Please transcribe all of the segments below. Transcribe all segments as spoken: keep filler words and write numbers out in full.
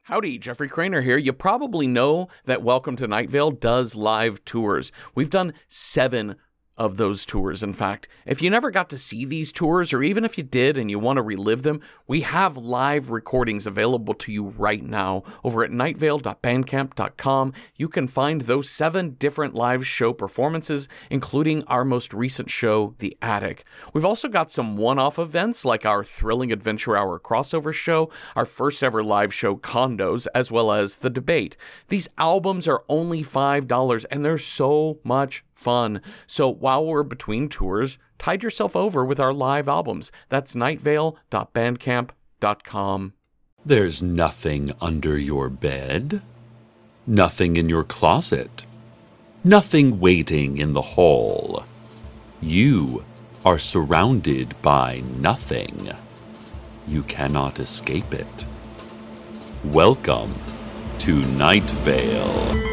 Howdy, Jeffrey Craner here. You probably know that Welcome to Night Vale does live tours. We've done seven of those tours, in fact. If you never got to see these tours, or even if you did and you want to relive them, we have live recordings available to you right now over at night vale dot bandcamp dot com. You can find those seven different live show performances, including our most recent show, The Attic. We've also got some one-off events like our Thrilling Adventure Hour crossover show, our first ever live show, Condos, as well as The Debate. These albums are only five dollars and they're so much fun. So while we're between tours, tide yourself over with our live albums. That's night vale dot bandcamp dot com. There's nothing under your bed, nothing in your closet, nothing waiting in the hall. You are surrounded by nothing. You cannot escape it. Welcome to Night Vale.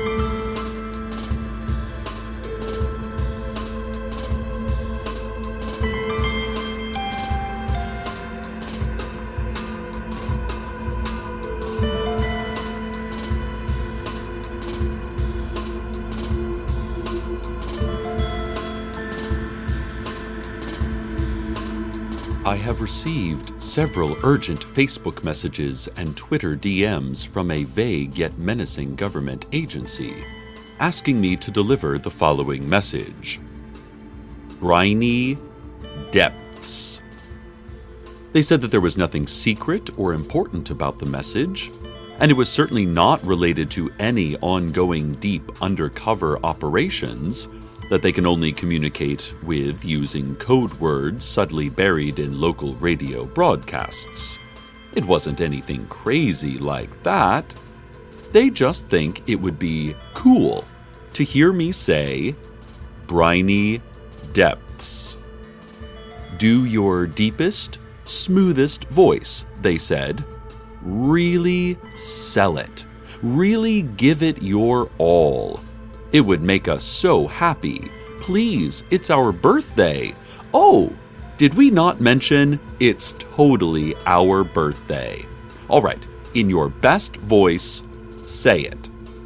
I have received several urgent Facebook messages and Twitter D Ms from a vague yet menacing government agency, asking me to deliver the following message. Briny Depths. They said that there was nothing secret or important about the message, and it was certainly not related to any ongoing deep undercover operations that they can only communicate with using code words subtly buried in local radio broadcasts. It wasn't anything crazy like that. They just think it would be cool to hear me say, Briny Depths. Do your deepest, smoothest voice, they said. Really sell it. Really give it your all. It would make us so happy. Please, it's our birthday. Oh, did we not mention it's totally our birthday? All right, in your best voice, say it.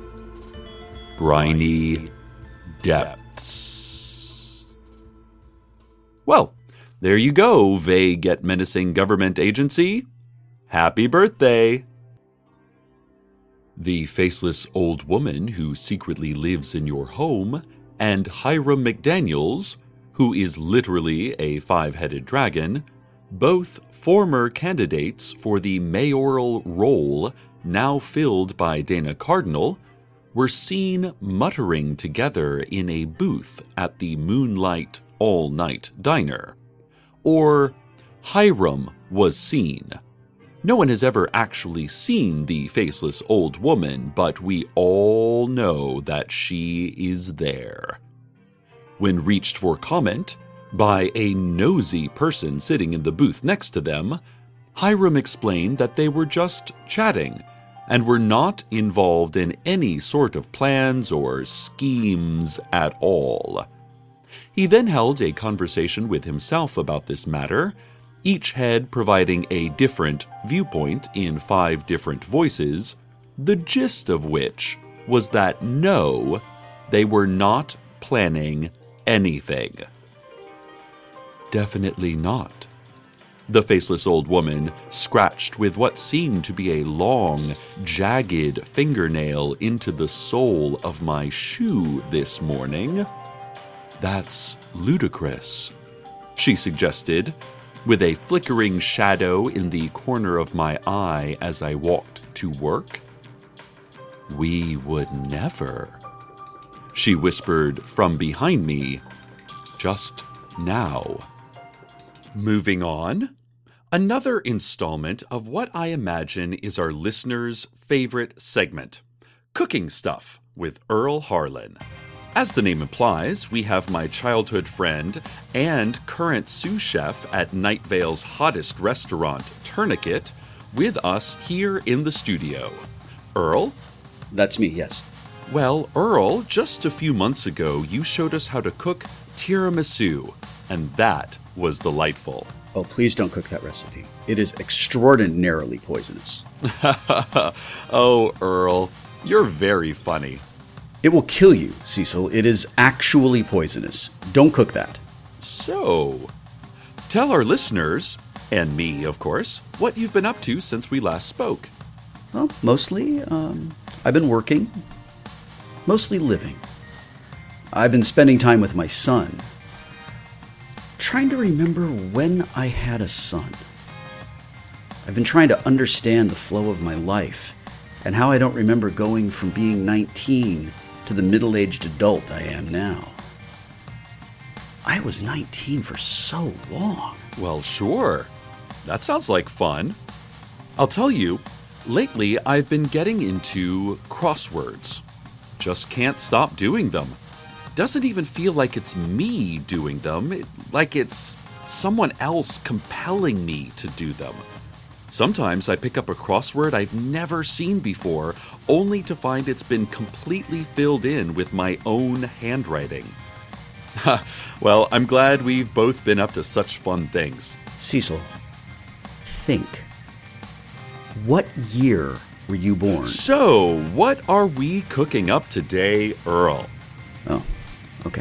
Briny Depths. Well, there you go, vague yet menacing government agency. Happy birthday. The faceless old woman who secretly lives in your home, and Hiram McDaniels, who is literally a five-headed dragon, both former candidates for the mayoral role now filled by Dana Cardinal, were seen muttering together in a booth at the Moonlight All-Night Diner. Or, Hiram was seen. No one has ever actually seen the faceless old woman, but we all know that she is there. When reached for comment by a nosy person sitting in the booth next to them, Hiram explained that they were just chatting and were not involved in any sort of plans or schemes at all. He then held a conversation with himself about this matter, each head providing a different viewpoint in five different voices, the gist of which was that no, they were not planning anything. Definitely not. The faceless old woman scratched with what seemed to be a long, jagged fingernail into the sole of my shoe this morning. That's ludicrous, she suggested, with a flickering shadow in the corner of my eye as I walked to work. We would never, she whispered from behind me, just now. Moving on, another installment of what I imagine is our listeners' favorite segment, Cooking Stuff with Earl Harlan. As the name implies, we have my childhood friend and current sous chef at Night Vale's hottest restaurant, Tourniquet, with us here in the studio. Earl? That's me, yes. Well, Earl, just a few months ago, you showed us how to cook tiramisu, and that was delightful. Oh, please don't cook that recipe. It is extraordinarily poisonous. Oh, Earl, you're very funny. It will kill you, Cecil. It is actually poisonous. Don't cook that. So, tell our listeners, and me, of course, what you've been up to since we last spoke. Well, mostly, um, I've been working. Mostly living. I've been spending time with my son. Trying to remember when I had a son. I've been trying to understand the flow of my life and how I don't remember going from being nineteen to the middle-aged adult I am now. I was nineteen for so long. Well, sure. That sounds like fun. I'll tell you, lately I've been getting into crosswords. Just can't stop doing them. Doesn't even feel like it's me doing them, it, like it's someone else compelling me to do them. Sometimes I pick up a crossword I've never seen before, only to find it's been completely filled in with my own handwriting. Well, I'm glad we've both been up to such fun things. Cecil, think. What year were you born? So, what are we cooking up today, Earl? Oh, okay.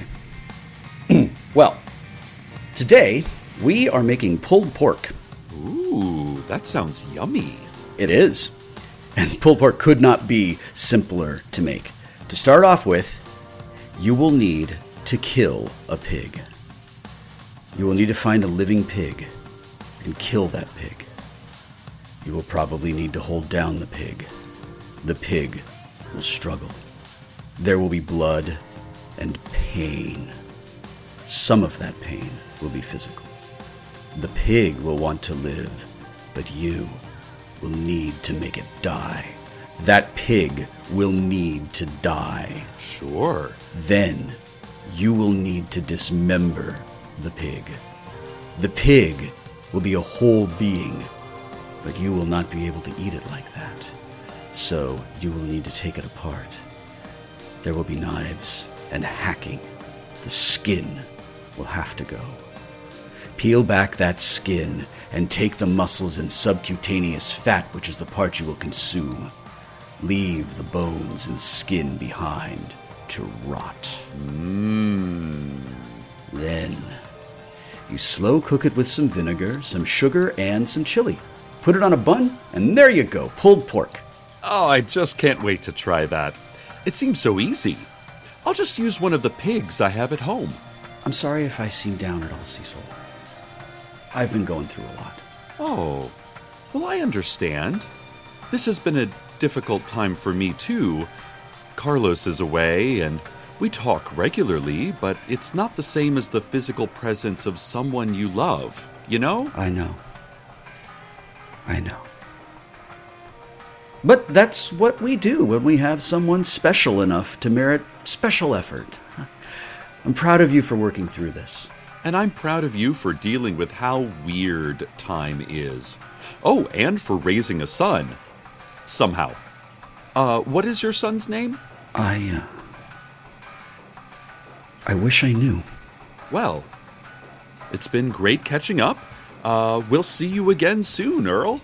Well, today we are making pulled pork. Ooh, that sounds yummy. It is. And pulled pork could not be simpler to make. To start off with, you will need to kill a pig. You will need to find a living pig and kill that pig. You will probably need to hold down the pig. The pig will struggle. There will be blood and pain. Some of that pain will be physical. The pig will want to live, but you will need to make it die. That pig will need to die. Sure. Then you will need to dismember the pig. The pig will be a whole being, but you will not be able to eat it like that. So you will need to take it apart. There will be knives and hacking. The skin will have to go. Peel back that skin and take the muscles and subcutaneous fat, which is the part you will consume. Leave the bones and skin behind to rot. Mmm. Then you slow cook it with some vinegar, some sugar, and some chili. Put it on a bun, and there you go, pulled pork. Oh, I just can't wait to try that. It seems so easy. I'll just use one of the pigs I have at home. I'm sorry if I seem down at all, Cecil. I've been going through a lot. Oh, well, I understand. This has been a difficult time for me, too. Carlos is away, and we talk regularly, but it's not the same as the physical presence of someone you love, you know? I know. I know. But that's what we do when we have someone special enough to merit special effort. I'm proud of you for working through this. And I'm proud of you for dealing with how weird time is. Oh, and for raising a son. Somehow. Uh, what is your son's name? I, uh... I wish I knew. Well, it's been great catching up. Uh, we'll see you again soon, Earl.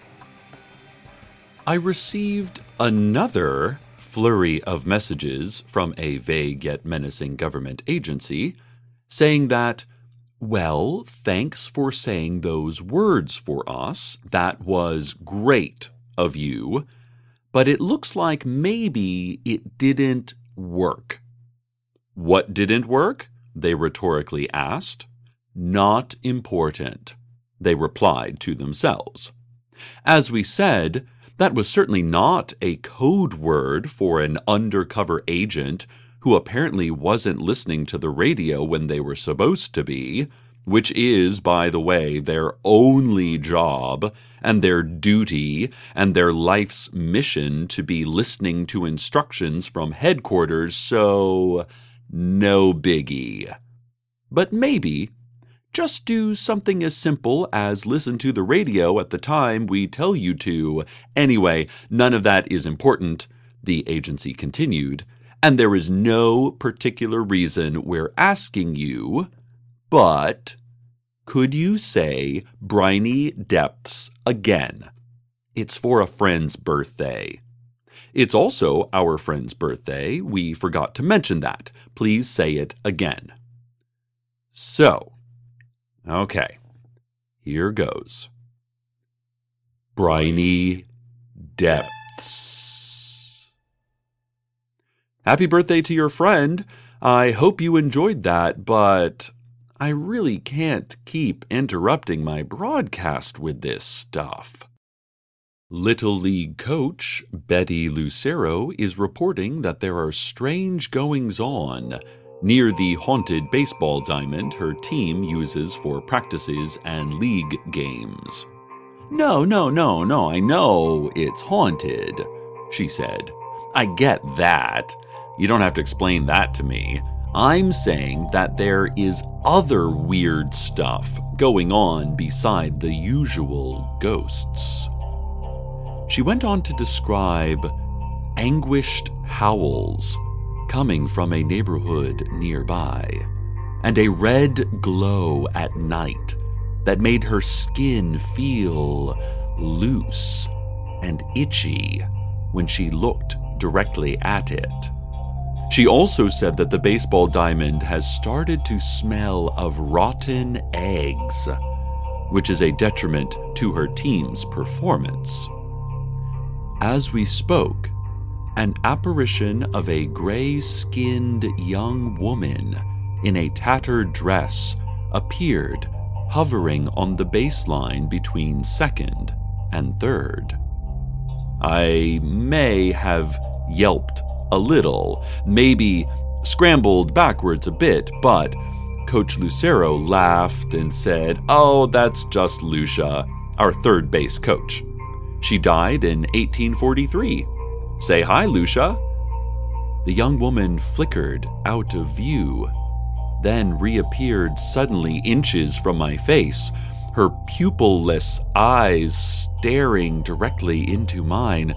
I received another flurry of messages from a vague yet menacing government agency saying that, well, thanks for saying those words for us. That was great of you. But it looks like maybe it didn't work. What didn't work? They rhetorically asked. Not important, they replied to themselves. As we said, that was certainly not a code word for an undercover agent who apparently wasn't listening to the radio when they were supposed to be, which is, by the way, their only job and their duty and their life's mission to be listening to instructions from headquarters, so no biggie. But maybe just do something as simple as listen to the radio at the time we tell you to. Anyway, none of that is important, the agency continued, and there is no particular reason we're asking you, but Could you say briny depths again? It's for a friend's birthday. It's also our friend's birthday. We forgot to mention that. Please say it again. So, okay, here goes. Briny depths. Happy birthday to your friend. I hope you enjoyed that, but I really can't keep interrupting my broadcast with this stuff. Little League coach Betty Lucero is reporting that there are strange goings-on near the haunted baseball diamond her team uses for practices and league games. No, no, no, no, I know it's haunted, she said. I get that. You don't have to explain that to me. I'm saying that there is other weird stuff going on beside the usual ghosts. She went on to describe anguished howls coming from a neighborhood nearby, and a red glow at night that made her skin feel loose and itchy when she looked directly at it. She also said that the baseball diamond has started to smell of rotten eggs, which is a detriment to her team's performance. As we spoke, an apparition of a gray-skinned young woman in a tattered dress appeared, hovering on the baseline between second and third. I may have yelped a little, maybe scrambled backwards a bit, but Coach Lucero laughed and said, "Oh, that's just Lucia, our third base coach. She died in eighteen forty-three. Say hi, Lucia." The young woman flickered out of view, then reappeared suddenly inches from my face, her pupil-less eyes staring directly into mine.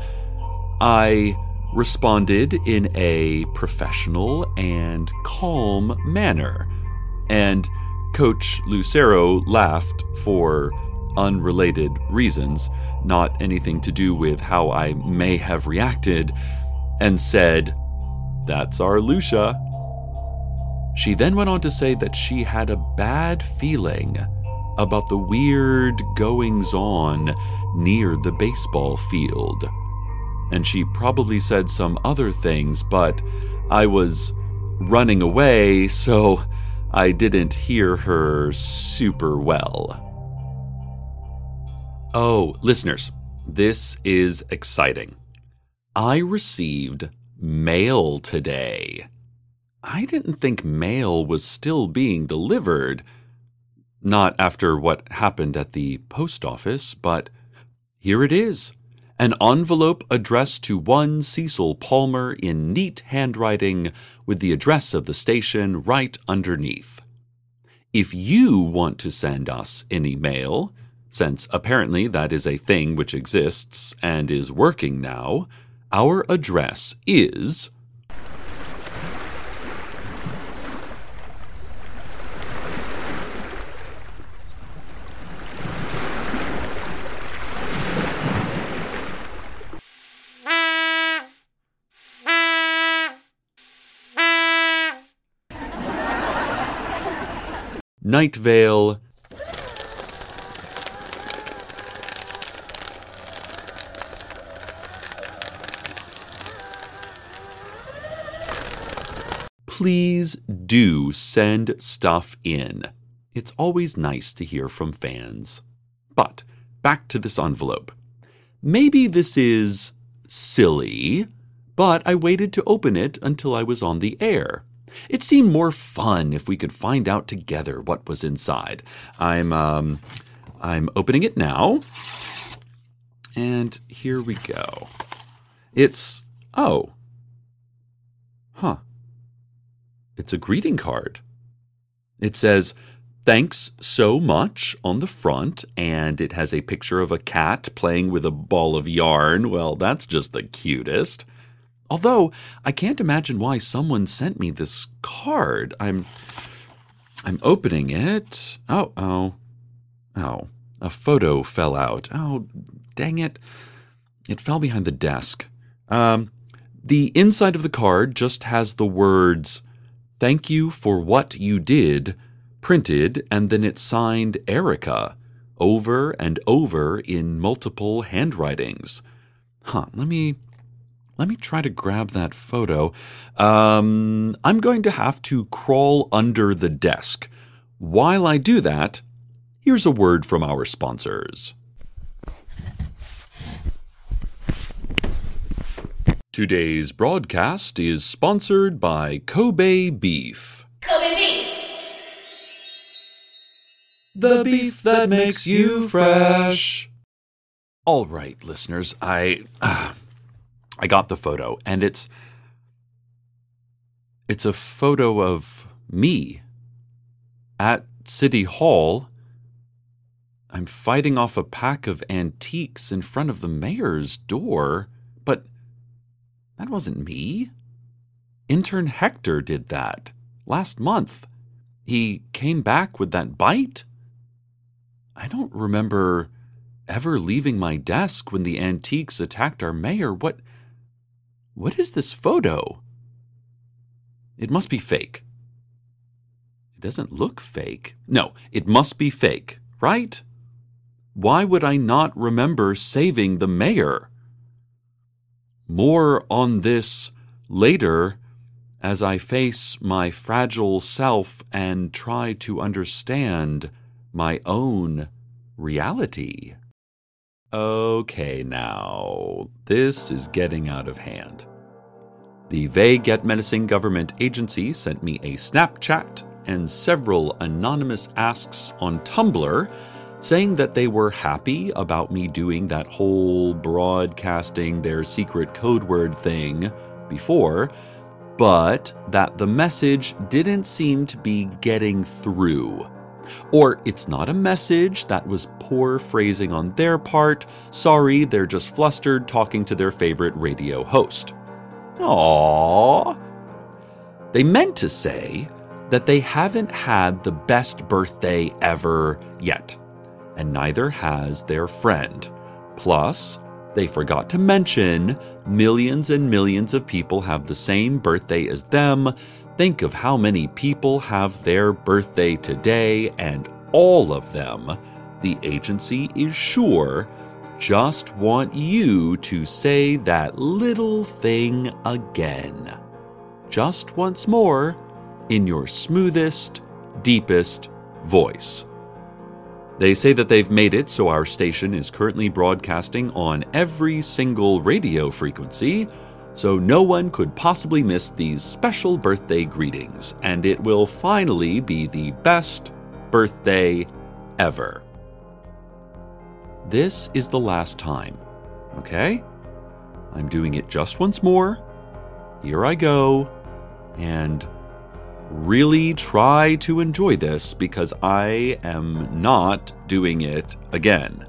I responded in a professional and calm manner, and Coach Lucero laughed for unrelated reasons, not anything to do with how I may have reacted, and said, "That's our Lucia." She then went on to say that she had a bad feeling about the weird goings-on near the baseball field. And she probably said some other things, but I was running away, so I didn't hear her super well. Oh, listeners, this is exciting. I received mail today. I didn't think mail was still being delivered. Not after what happened at the post office, but here it is. An envelope addressed to one Cecil Palmer in neat handwriting with the address of the station right underneath. If you want to send us any mail, since apparently that is a thing which exists and is working now, our address is Night Vale, please do send stuff in. It's always nice to hear from fans. But back to this envelope. Maybe this is silly, but I waited to open it until I was on the air. It seemed more fun if we could find out together what was inside. I'm um I'm opening it now. And here we go. It's oh. Huh. It's a greeting card. It says, "Thanks so much" on the front, and it has a picture of a cat playing with a ball of yarn. Well, that's just the cutest. Although, I can't imagine why someone sent me this card. I'm I'm opening it. Oh, oh, oh. A photo fell out. Oh, dang it. It fell behind the desk. Um, the inside of the card just has the words, "Thank you for what you did," printed, and then it's signed Erica, over and over in multiple handwritings. Huh, let me... Let me try to grab that photo. Um, I'm going to have to crawl under the desk. While I do that, here's a word from our sponsors. Today's broadcast is sponsored by Kobe Beef. Kobe Beef! The beef that makes you fresh. All right, listeners, I... Uh, I got the photo, and it's it's a photo of me at City Hall. I'm fighting off a pack of antiques in front of the mayor's door, but that wasn't me. Intern Hector did that last month. He came back with that bite. I don't remember ever leaving my desk when the antiques attacked our mayor. What... What is this photo? It must be fake. It doesn't look fake. No, it must be fake, right? Why would I not remember saving the mayor? More on this later as I face my fragile self and try to understand my own reality. Okay, now, this is getting out of hand. The vague yet menacing government agency sent me a Snapchat and several anonymous asks on Tumblr saying that they were happy about me doing that whole broadcasting their secret code word thing before, but that the message didn't seem to be getting through. Or it's not a message, that was poor phrasing on their part. Sorry, they're just flustered talking to their favorite radio host. Aww. They meant to say that they haven't had the best birthday ever yet, and neither has their friend. Plus, they forgot to mention millions and millions of people have the same birthday as them. Think of how many people have their birthday today, and all of them, the agency is sure, just want you to say that little thing again. Just once more, in your smoothest, deepest voice. They say that they've made it so our station is currently broadcasting on every single radio frequency, so no one could possibly miss these special birthday greetings, and it will finally be the best birthday ever. This is the last time, okay? I'm doing it just once more. Here I go, and really try to enjoy this because I am not doing it again.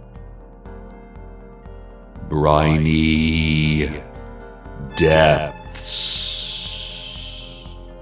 Briny depths.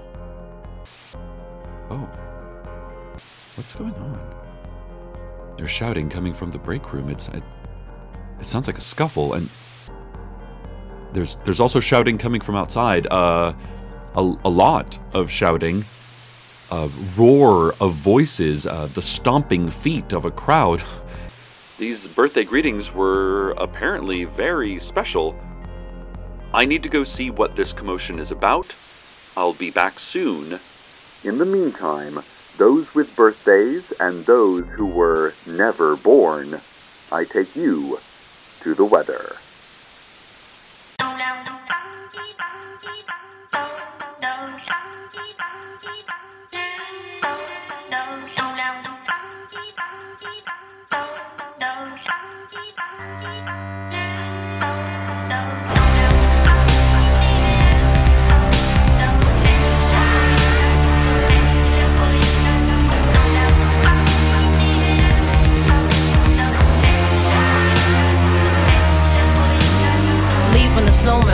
Oh. What's going on? There's shouting coming from the break room. It's it, it sounds like a scuffle, and there's there's also shouting coming from outside. Uh, a, a lot of shouting, a roar of voices, uh, the stomping feet of a crowd. These birthday greetings were apparently very special. I need to go see what this commotion is about. I'll be back soon. In the meantime, those with birthdays and those who were never born, I take you to the weather.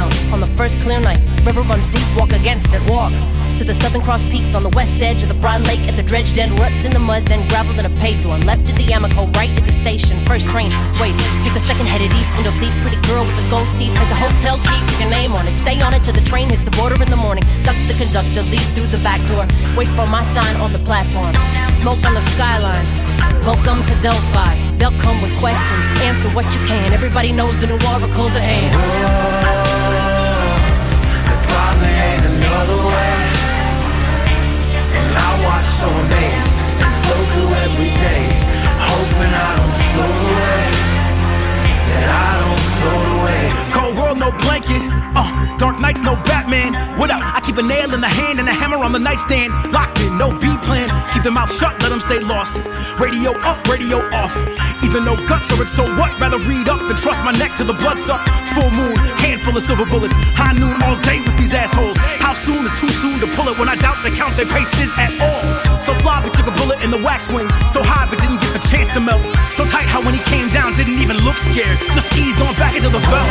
smells on the first clear night. River runs deep, walk against it, walk to the Southern Cross Peaks on the west edge of the Broad Lake at the dredged end. Ruts in the mud, then gravel, then a paved one. Left at the Amico, right at the station. First train, wait, take the second headed east. Window seat, pretty girl with the gold teeth has a hotel key with your name on it. Stay on it till the train hits the border in the morning. Duck the conductor, leave through the back door. Wait for my sign on the platform. Smoke on the skyline. Welcome to Delphi. They'll come with questions. Answer what you can. Everybody knows the new oracle's at hand. Whoa, there probably ain't another way. And I watch so amazed and flow through every day, hoping I don't float away, that I don't float away. Cold world, no blanket. Uh, dark nights, no Batman. What up? I keep a nail in the hand and a hammer on the nightstand. Locked in, no B plan. Keep their mouth shut, let them stay lost. Radio up, radio off. Either no guts or it's so what. Rather read up than trust my neck to the blood suck. Full moon, handful of silver bullets. High noon all day with these assholes. How soon is too soon to pull it when I doubt they count their paces at all. So fly, we took a bullet in the wax wing. So high, but didn't get the chance to melt. So tight how when he came down, didn't even look scared. Just eased on back into the belt.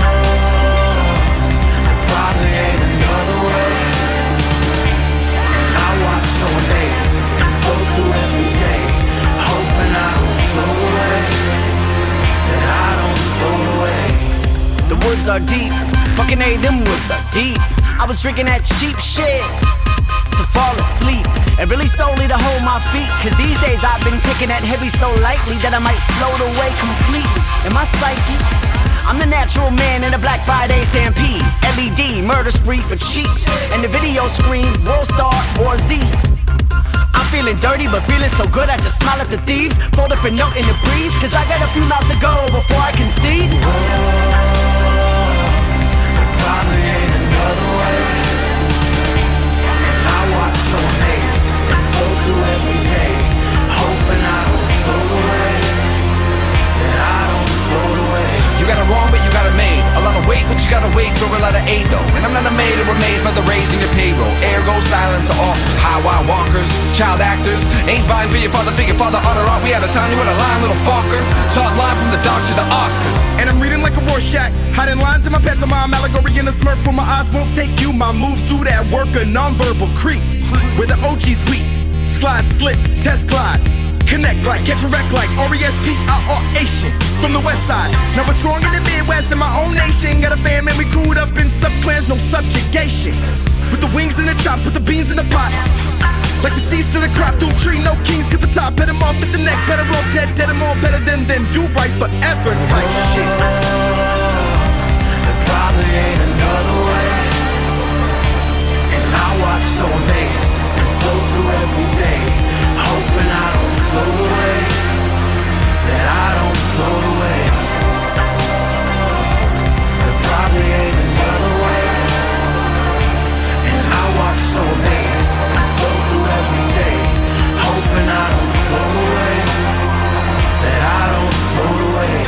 Probably ain't another way. And I watch so amazed and flow through every day, hoping I don't float away, that I don't float away. The woods are deep, fucking A, them woods are deep. I was drinking that cheap shit to fall asleep, and really solely to hold my feet. Cause these days I've been taking that heavy so lightly that I might float away completely. In my psyche, I'm the natural man in a Black Friday stampede. L E D, murder spree for cheap. And the video screen, World Star, War Z. I'm feeling dirty but feeling so good I just smile at the thieves. Fold up a note in the breeze, cause I got a few miles to go before I concede. Whoa, there probably ain't another way. And I watch so amazed and flow through every day, hoping I don't float away, that I don't float away. You got it wrong, but you got it made. A lot of weight, but you gotta wait for a lot of aid though. And I'm not amazed or amazed by the raising your payroll. Ergo, silence to offers. High wire walkers, child actors. Ain't vying for your father, figure father, honor art. We out of time, you had a line, little fucker. Saw a line from the dark to the Oscars. And I'm reading like a Rorschach, hiding lines in my pantomime, allegory in a smirk where my eyes won't take you. My moves do that work, a nonverbal creep. Where the O G's weak, slide, slip, test, glide. Connect like, catch a wreck like, R E S P I R Asian from the west side. Now we're strong in the Midwest in my own nation. Got a fam and we crewed up in sub-clans, no subjugation. With the wings and the chops, with the beans in the pot. Like the seeds to the crop, don't tree, no kings, get the top. Hit them off at the neck, better off dead, dead them all better than them. Do right forever type shit. There probably ain't another way. And I watch so amazed and flow through every day, hoping I don't float away, that I don't float away. There probably ain't another way. And I watch so amazed and flow through every day, hoping I don't float away, that I don't float away.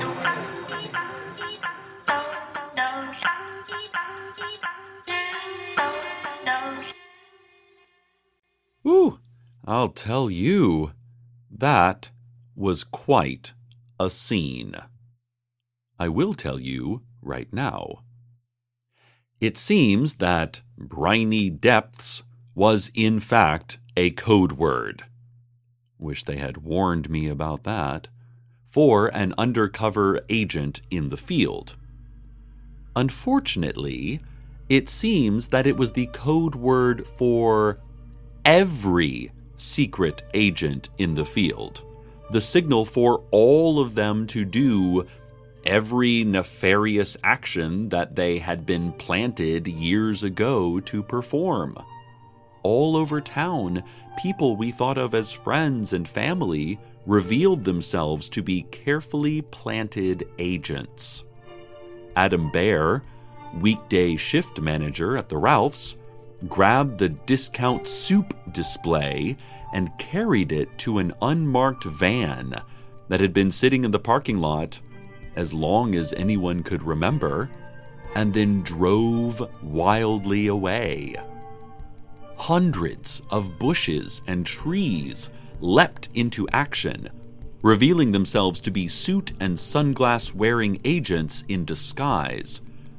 Ooh, I'll tell you, that was quite a scene. I will tell you right now. It seems that briny depths was in fact a code word. Wish they had warned me about that. For an undercover agent in the field. Unfortunately, it seems that it was the code word for every secret agent in the field, the signal for all of them to do every nefarious action that they had been planted years ago to perform. All over town, people we thought of as friends and family revealed themselves to be carefully planted agents. Adam Bear, weekday shift manager at the Ralphs, grabbed the discount soup display and carried it to an unmarked van that had been sitting in the parking lot as long as anyone could remember, and then drove wildly away. Hundreds of bushes and trees leapt into action, revealing themselves to be suit and sunglass-wearing agents in disguise,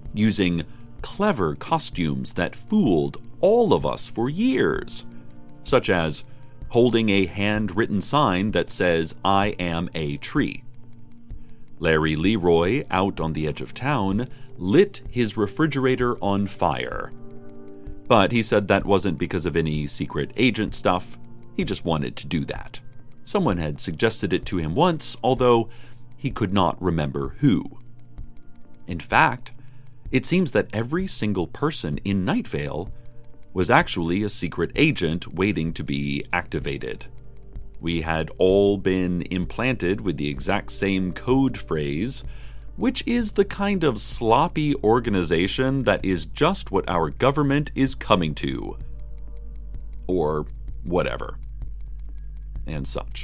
using clever costumes that fooled all of us for years, such as holding a handwritten sign that says, "I am a tree." Larry Leroy, out on the edge of town, lit his refrigerator on fire. But he said that wasn't because of any secret agent stuff. He just wanted to do that. Someone had suggested it to him once, although he could not remember who. In fact, it seems that every single person in Night Vale was actually a secret agent waiting to be activated. We had all been implanted with the exact same code phrase, which is the kind of sloppy organization that is just what our government is coming to. Or whatever. And such.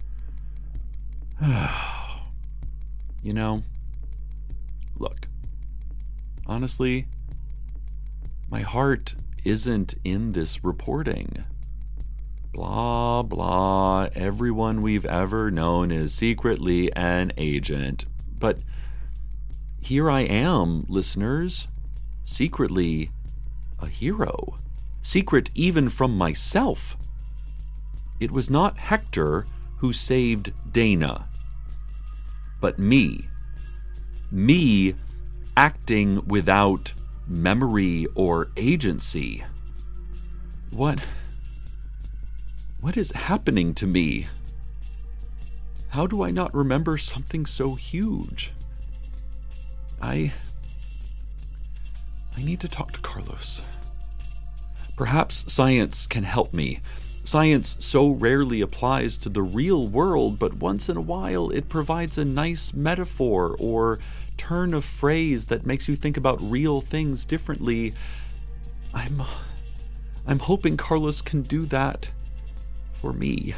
You know, look, honestly, my heart isn't in this reporting. Blah, blah, everyone we've ever known is secretly an agent. But here I am, listeners, secretly a hero. Secret even from myself. It was not Hector who saved Dana, but me. Me acting without memory or agency. What... What is happening to me? How do I not remember something so huge? I... I need to talk to Carlos. Perhaps science can help me. Science so rarely applies to the real world, but once in a while it provides a nice metaphor or turn of phrase that makes you think about real things differently. I'm... I'm hoping Carlos can do that for me.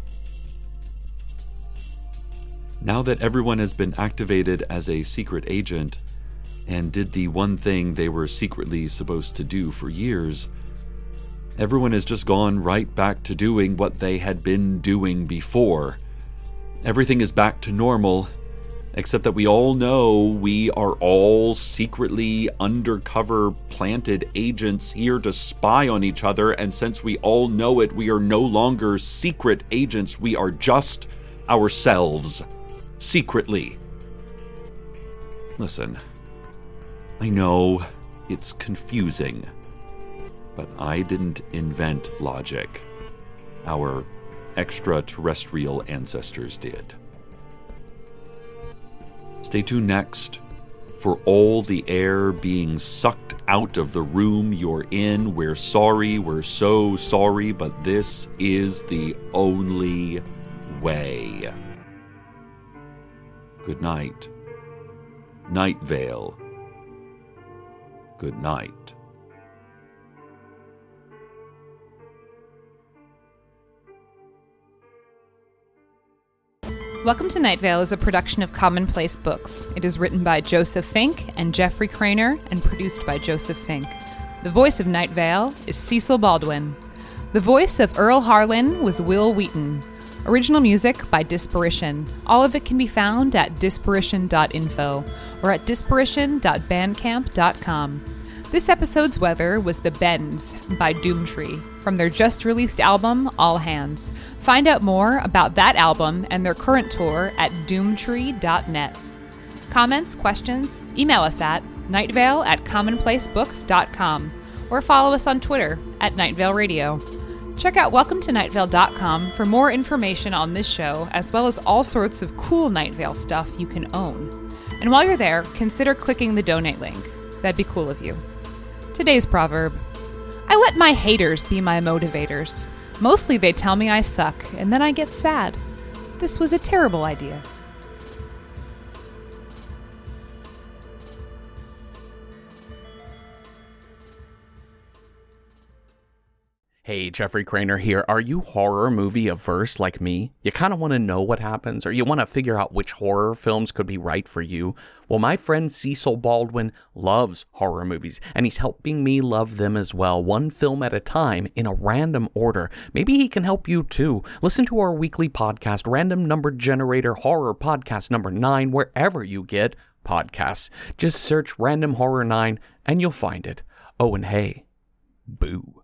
Now that everyone has been activated as a secret agent and did the one thing they were secretly supposed to do for years, everyone has just gone right back to doing what they had been doing before. Everything is back to normal, except that we all know we are all secretly undercover planted agents here to spy on each other, and since we all know it, we are no longer secret agents, we are just ourselves. Secretly. Listen, I know it's confusing, but I didn't invent logic. Our extraterrestrial ancestors did. Stay tuned next for all the air being sucked out of the room you're in. We're sorry, we're so sorry, but this is the only way. Good night. Night Vale. Good night. Welcome to Night Vale is a production of Commonplace Books. It is written by Joseph Fink and Jeffrey Craner and produced by Joseph Fink. The voice of Night Vale is Cecil Baldwin. The voice of Earl Harlan was Will Wheaton. Original music by Disparition. All of it can be found at disparition dot info or at disparition dot bandcamp dot com. This episode's weather was The Bends by Doomtree from their just-released album, All Hands. Find out more about that album and their current tour at doomtree dot net. Comments, questions? Email us at nightvale at commonplacebooks dot com or follow us on Twitter at Nightvale Radio. Check out welcome to night vale dot com for more information on this show, as well as all sorts of cool Night Vale stuff you can own. And while you're there, consider clicking the donate link. That'd be cool of you. Today's proverb: I let my haters be my motivators. Mostly they tell me I suck, and then I get sad. This was a terrible idea. Hey, Jeffrey Craner here. Are you horror movie averse like me? You kind of want to know what happens, or you want to figure out which horror films could be right for you? Well, my friend Cecil Baldwin loves horror movies, and he's helping me love them as well, one film at a time, in a random order. Maybe he can help you too. Listen to our weekly podcast, Random Number Generator Horror Podcast number nine, wherever you get podcasts. Just search Random Horror nine and you'll find it. Oh, and hey, boo.